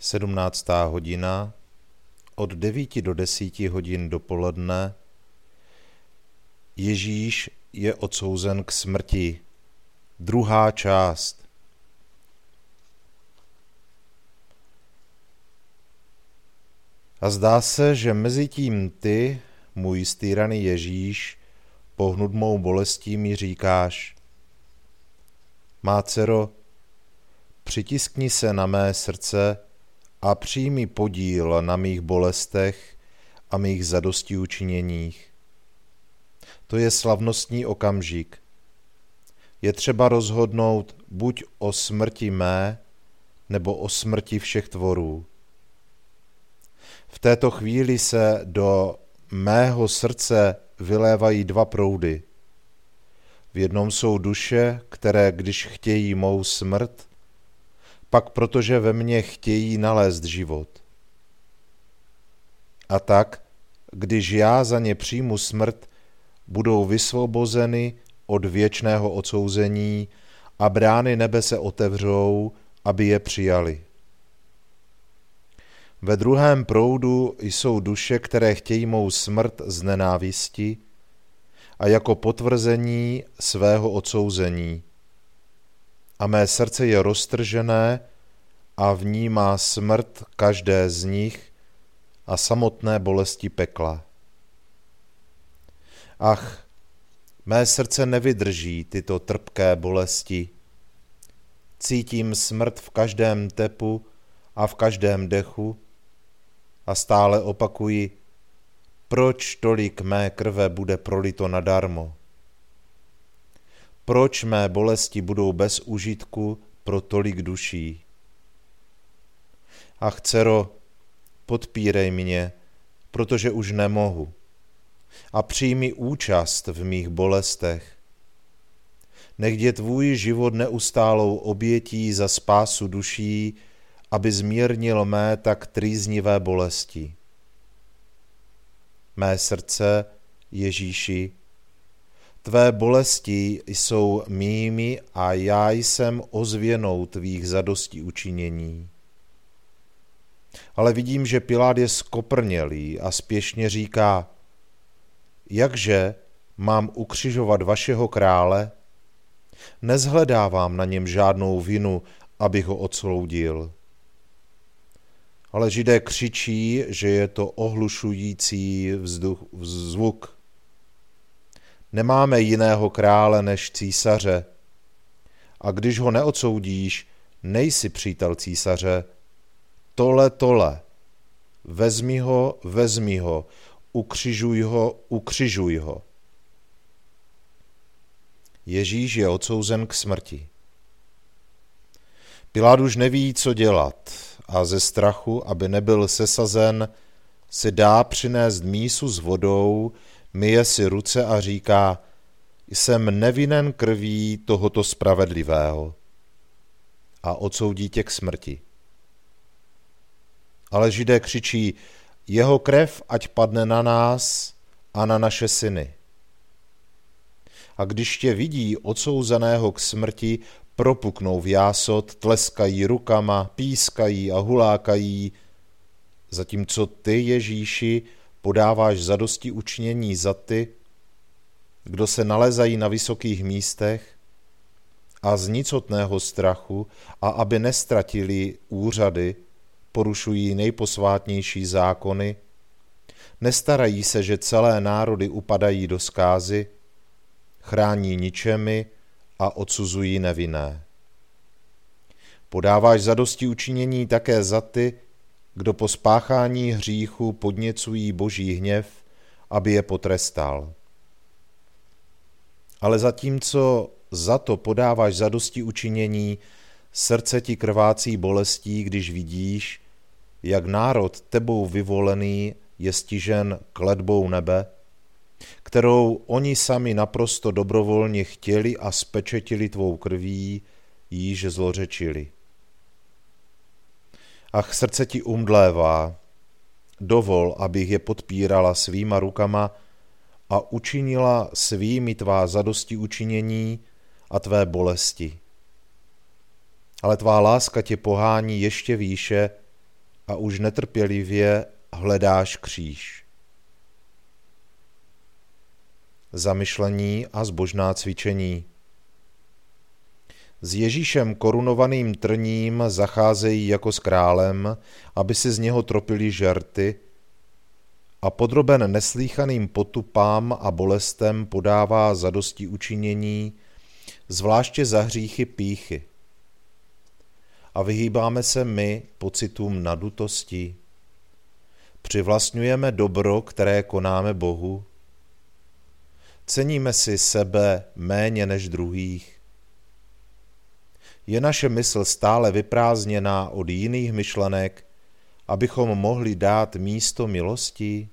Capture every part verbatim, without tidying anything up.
sedmnáctá hodina, od devíti do desíti hodin dopoledne. Ježíš je odsouzen k smrti. Druhá část. A zdá se, že mezi tím ty, můj stýraný Ježíš, pohnut mou bolestí mi říkáš: Má dcero, přitiskni se na mé srdce a přijmi podíl na mých bolestech a mých zadostiučiněních. To je slavnostní okamžik. Je třeba rozhodnout buď o smrti mé, nebo o smrti všech tvorů. V této chvíli se do mého srdce vylévají dva proudy. V jednom jsou duše, které když chtějí mou smrt, pak protože ve mně chtějí nalézt život. A tak, když já za ně přijmu smrt, budou vysvobozeny od věčného odsouzení a brány nebe se otevřou, aby je přijali. Ve druhém proudu jsou duše, které chtějí mou smrt z nenávisti a jako potvrzení svého odsouzení. A mé srdce je roztržené a v ní má smrt každé z nich a samotné bolesti pekla. Ach, mé srdce nevydrží tyto trpké bolesti. Cítím smrt v každém tepu a v každém dechu a stále opakuji, proč tolik mé krve bude prolito nadarmo? Proč mé bolesti budou bez užitku pro tolik duší? Ach, dcero, podpírej mě, protože už nemohu, a přijmi účast v mých bolestech. Nech je tvůj život neustálou obětí za spásu duší, aby zmírnil mé tak trýznivé bolesti. Mé srdce, Ježíši, tvé bolesti jsou mými a já jsem ozvěnou tvých zadostí učinění. Ale vidím, že Pilát je skoprnělý a spěšně říká: Jakže mám ukřižovat vašeho krále? Nezhledávám na něm žádnou vinu, abych ho odsoudil. Ale Židé křičí, že je to ohlušující vzduch, zvuk. Nemáme jiného krále než císaře. A když ho neodsoudíš, nejsi přítel císaře. Tole, tole. Vezmi ho, vezmi ho. Ukřižuj ho, ukřižuj ho. Ježíš je odsouzen k smrti. Pilát už neví, co dělat, a ze strachu, aby nebyl sesazen, si dá přinést mísu s vodou, myje si ruce a říká: Jsem nevinen krví tohoto spravedlivého, a odsoudí tě k smrti. Ale Židé křičí: Jeho krev ať padne na nás a na naše syny. A když tě vidí odsouzeného k smrti, propuknou v jásot, tleskají rukama, pískají a hulákají, zatímco ty, Ježíši, podáváš zadosti učinění za ty, kdo se nalezají na vysokých místech a z nicotného strachu, a aby nestratili úřady, porušují nejposvátnější zákony, nestarají se, že celé národy upadají do zkázy, chrání ničemi a odsuzují nevinné. Podáváš zadosti učinění také za ty, kdo po spáchání hříchu podněcují Boží hněv, aby je potrestal. Ale zatímco za to podáváš zadosti učinění, srdce ti krvácí bolestí, když vidíš, jak národ tebou vyvolený je stižen kletbou nebe, kterou oni sami naprosto dobrovolně chtěli a spečetili tvou krví, jíž zlořečili. Ach, srdce ti umdlévá, dovol, abych je podpírala svýma rukama a učinila svými tvá zadosti učinění a tvé bolesti. Ale tvá láska tě pohání ještě výše a už netrpělivě hledáš kříž. Zamyšlení a zbožná cvičení. S Ježíšem korunovaným trním zacházejí jako s králem, aby si z něho tropili žerty, a podroben neslýchaným potupám a bolestem podává zadosti učinění, zvláště za hříchy pýchy. A vyhýbáme se my pocitům nadutosti. Přivlastňujeme dobro, které konáme Bohu. Ceníme si sebe méně než druhých. Je naše mysl stále vyprázdněná od jiných myšlenek, abychom mohli dát místo milosti?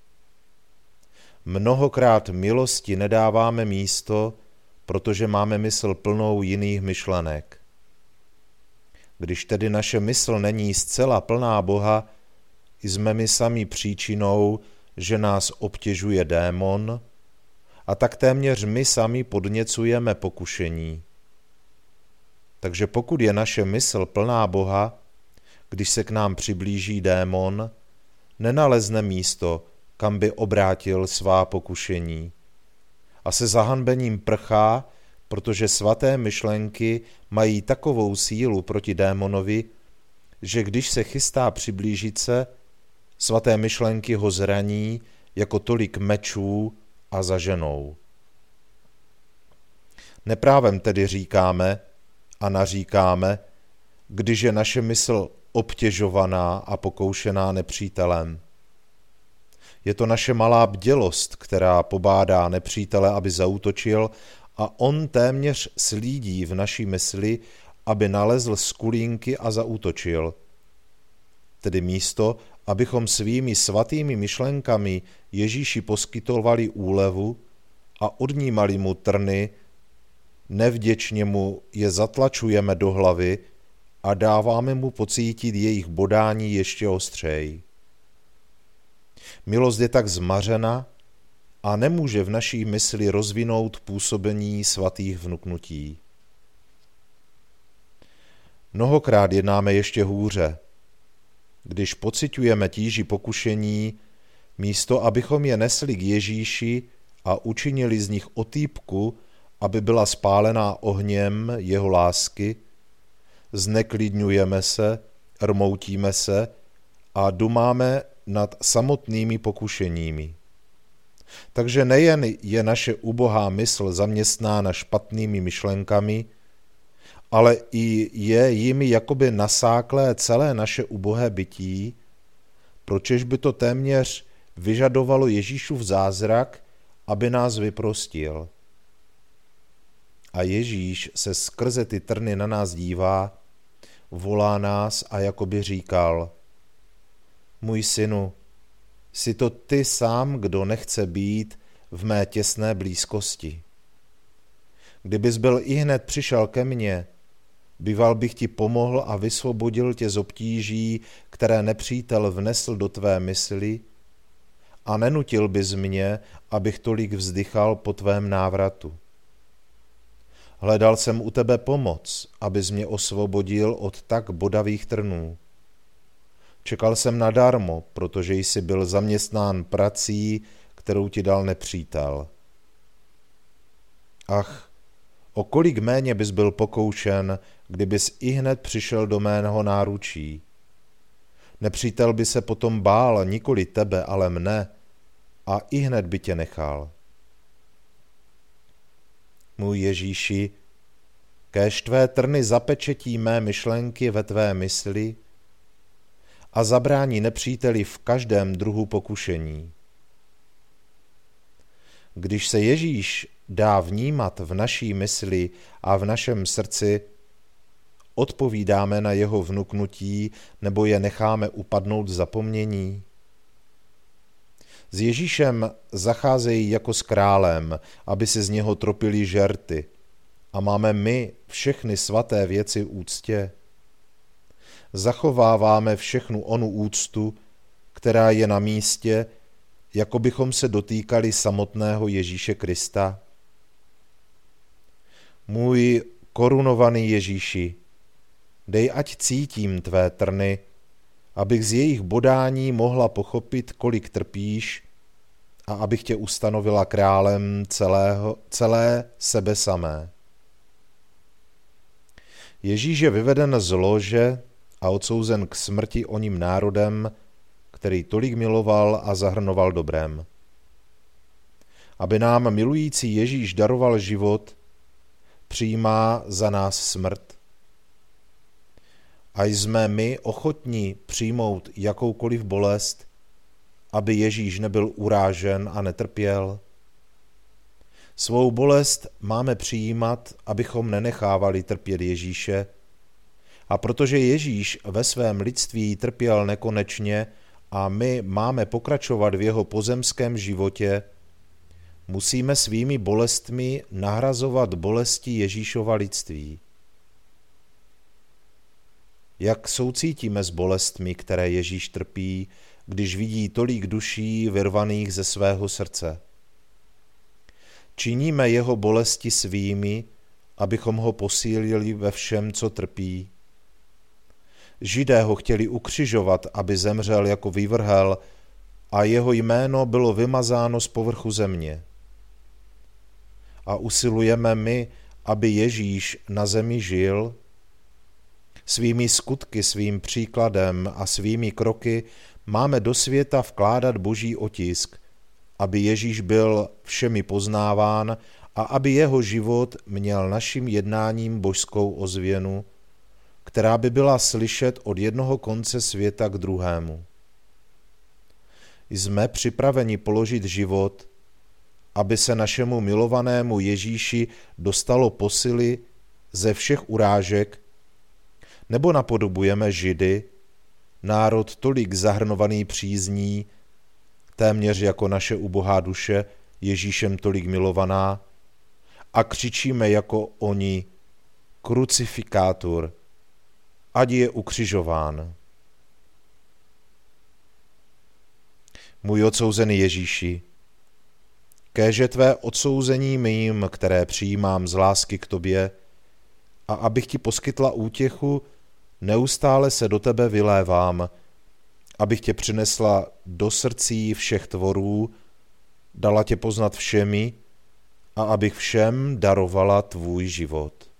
Mnohokrát milosti nedáváme místo, protože máme mysl plnou jiných myšlenek. Když tedy naše mysl není zcela plná Boha, jsme my sami příčinou, že nás obtěžuje démon, a tak téměř my sami podněcujeme pokušení. Takže pokud je naše mysl plná Boha, když se k nám přiblíží démon, nenalezne místo, kam by obrátil svá pokušení. A se zahanbením prchá, protože svaté myšlenky mají takovou sílu proti démonovi, že když se chystá přiblížit se, svaté myšlenky ho zraní jako tolik mečů a zaženou. Neprávem tedy říkáme a naříkáme, když je naše mysl obtěžovaná a pokoušená nepřítelem. Je to naše malá bdělost, která pobádá nepřítele, aby zaútočil, a on téměř slídí v naší mysli, aby nalezl skulínky a zaútočil. Tedy místo, abychom svými svatými myšlenkami Ježíši poskytovali úlevu a odnímali mu trny, nevděčně mu je zatlačujeme do hlavy a dáváme mu pocítit jejich bodání ještě ostřeji. Milost je tak zmařena a nemůže v naší mysli rozvinout působení svatých vnuknutí. Mnohokrát jednáme ještě hůře. Když pociťujeme tíži pokušení, místo abychom je nesli k Ježíši a učinili z nich otýpku, aby byla spálená ohněm jeho lásky, zneklidňujeme se, rmoutíme se a dumáme nad samotnými pokušeními. Takže nejen je naše ubohá mysl zaměstnána špatnými myšlenkami, ale i je jimi jakoby nasáklé celé naše ubohé bytí, pročež by to téměř vyžadovalo Ježíšův zázrak, aby nás vyprostil. A Ježíš se skrze ty trny na nás dívá, volá nás a jakoby říkal: Můj synu, jsi to ty sám, kdo nechce být v mé těsné blízkosti. Kdybys byl ihned přišel ke mně, býval bych ti pomohl a vysvobodil tě z obtíží, které nepřítel vnesl do tvé mysli, a nenutil bys mě, abych tolik vzdychal po tvém návratu. Hledal jsem u tebe pomoc, abys mě osvobodil od tak bodavých trnů. Čekal jsem nadarmo, protože jsi byl zaměstnán prací, kterou ti dal nepřítel. Ach, o kolik méně bys byl pokoušen, kdybys ihned přišel do mého náručí. Nepřítel by se potom bál nikoli tebe, ale mne, a ihned by tě nechal. Můj Ježíši, kéž tvé trny zapečetí mé myšlenky ve tvé mysli a zabrání nepříteli v každém druhu pokušení. Když se Ježíš dá vnímat v naší mysli a v našem srdci, odpovídáme na jeho vnuknutí nebo je necháme upadnout v zapomnění. S Ježíšem zacházejí jako s králem, aby si z něho tropili žerty, a máme my všechny svaté věci úctě. Zachováváme všechnu onu úctu, která je na místě, jako bychom se dotýkali samotného Ježíše Krista. Můj korunovaný Ježíši, dej, ať cítím tvé trny abych z jejich bodání mohla pochopit, kolik trpíš, a abych tě ustanovila králem celého, celé sebe samé. Ježíš je vyveden z lože a odsouzen k smrti oním národem, který tolik miloval a zahrnoval dobrem. Aby nám milující Ježíš daroval život, přijímá za nás smrt. A jsme my ochotní přijmout jakoukoliv bolest, aby Ježíš nebyl urážen a netrpěl? Svou bolest máme přijímat, abychom nenechávali trpět Ježíše, a protože Ježíš ve svém lidství trpěl nekonečně a my máme pokračovat v jeho pozemském životě, musíme svými bolestmi nahrazovat bolesti Ježíšova lidství. Jak soucítíme s bolestmi, které Ježíš trpí, když vidí tolik duší vyrvaných ze svého srdce? Činíme jeho bolesti svými, abychom ho posílili ve všem, co trpí. Židé ho chtěli ukřižovat, aby zemřel jako vývrhel, a jeho jméno bylo vymazáno z povrchu země. A usilujeme my, aby Ježíš na zemi žil? Svými skutky, svým příkladem a svými kroky máme do světa vkládat Boží otisk, aby Ježíš byl všemi poznáván a aby jeho život měl naším jednáním božskou ozvěnu, která by byla slyšet od jednoho konce světa k druhému. Jsme připraveni položit život, aby se našemu milovanému Ježíši dostalo posily ze všech urážek, nebo napodobujeme Židy, národ tolik zahrnovaný přízní, téměř jako naše ubohá duše, Ježíšem tolik milovaná, a křičíme jako oni: Krucifikátor, ať je ukřižován. Můj odsouzený Ježíši, kéže tvé odsouzení mým, které přijímám z lásky k tobě, a abych ti poskytla útěchu, neustále se do tebe vylévám, abych tě přinesla do srdcí všech tvorů, dala tě poznat všemi a abych všem darovala tvůj život.